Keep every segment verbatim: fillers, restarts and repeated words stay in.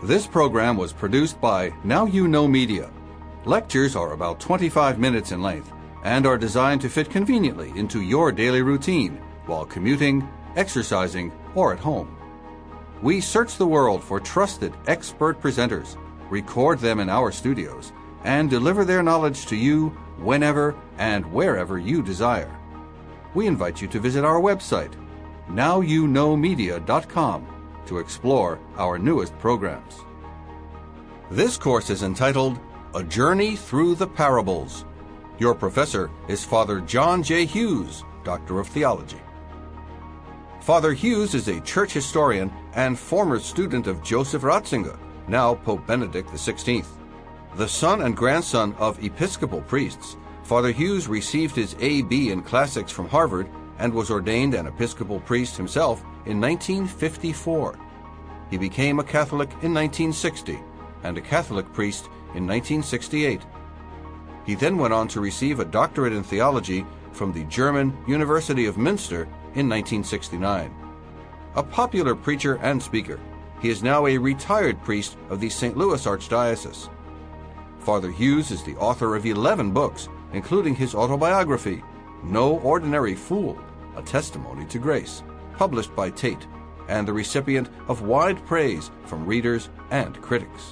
This program was produced by Now You Know Media. Lectures are about twenty-five minutes in length and are designed to fit conveniently into your daily routine while commuting, exercising, or at home. We search the world for trusted expert presenters, record them in our studios, and deliver their knowledge to you whenever and wherever you desire. We invite you to visit our website, now you know media dot com, to explore our newest programs. This course is entitled A Journey Through the Parables. Your professor is Father John J. Hughes, Doctor of Theology. Father Hughes is a church historian and former student of Joseph Ratzinger, now Pope Benedict the sixteenth. The son and grandson of Episcopal priests, Father Hughes received his A B in Classics from Harvard and was ordained an Episcopal priest himself in nineteen fifty-four. He became a Catholic in nineteen sixty and a Catholic priest in nineteen sixty-eight. He then went on to receive a doctorate in theology from the German University of Münster in nineteen sixty-nine. A popular preacher and speaker, he is now a retired priest of the Saint Louis Archdiocese. Father Hughes is the author of eleven books, including his autobiography, No Ordinary Fool, A Testimony to Grace, published by Tate, and the recipient of wide praise from readers and critics.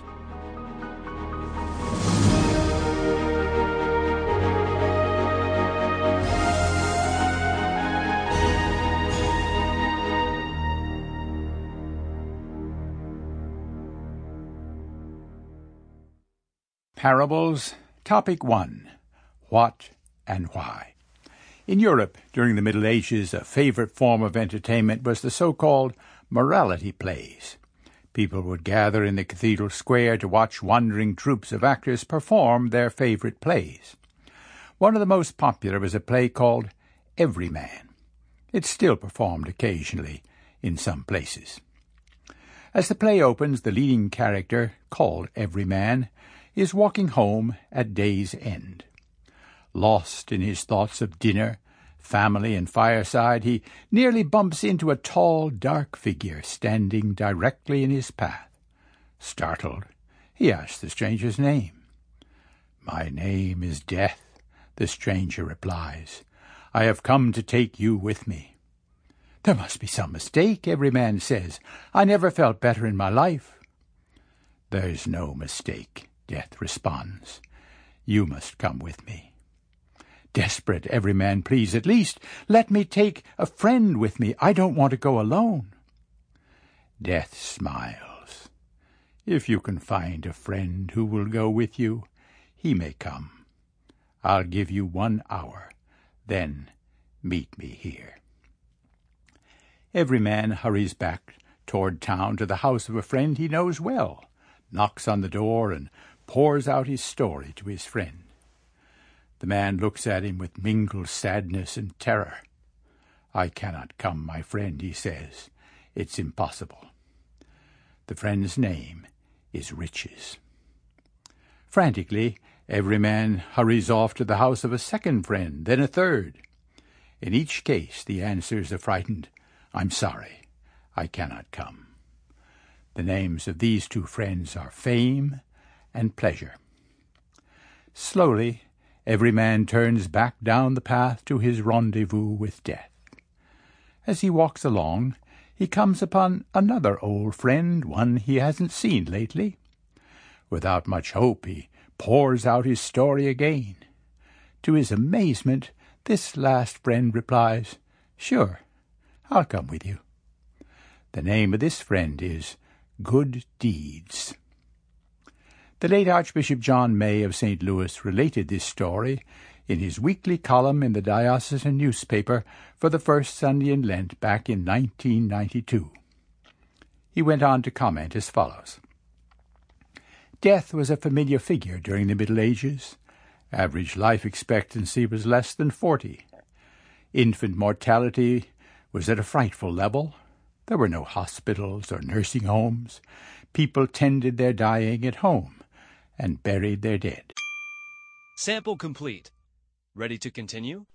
Parables, Topic one. What and Why? In Europe, during the Middle Ages, a favorite form of entertainment was the so-called morality plays. People would gather in the cathedral square to watch wandering troops of actors perform their favorite plays. One of the most popular was a play called Everyman. It's still performed occasionally in some places. As the play opens, the leading character, called Everyman, is walking home at day's end. Lost in his thoughts of dinner, family, and fireside, he nearly bumps into a tall, dark figure standing directly in his path. Startled, he asks the stranger's name. "My name is Death," the stranger replies. "I have come to take you with me." "There must be some mistake," Everyman says. "I never felt better in my life." "There's no mistake," Death responds. "You must come with me." Desperate, Everyman pleads, "At least let me take a friend with me. I don't want to go alone." Death smiles. "If you can find a friend who will go with you, he may come. I'll give you one hour. Then meet me here." Everyman hurries back toward town to the house of a friend he knows well, knocks on the door, and pours out his story to his friend. The man looks at him with mingled sadness and terror. "I cannot come, my friend," he says. "It's impossible." The friend's name is Riches. Frantically, Everyman hurries off to the house of a second friend, then a third. In each case, the answers are frightened, "I'm sorry, I cannot come." The names of these two friends are Fame and Pleasure. Slowly, Everyman turns back down the path to his rendezvous with Death. As he walks along, he comes upon another old friend, one he hasn't seen lately. Without much hope, he pours out his story again. To his amazement, this last friend replies, "Sure, I'll come with you." The name of this friend is Good Deeds. The late Archbishop John May of Saint Louis related this story in his weekly column in the diocesan newspaper for the first Sunday in Lent back in nineteen ninety-two. He went on to comment as follows. Death was a familiar figure during the Middle Ages. Average life expectancy was less than forty. Infant mortality was at a frightful level. There were no hospitals or nursing homes. People tended their dying at home and buried their dead. Sample complete. Ready to continue?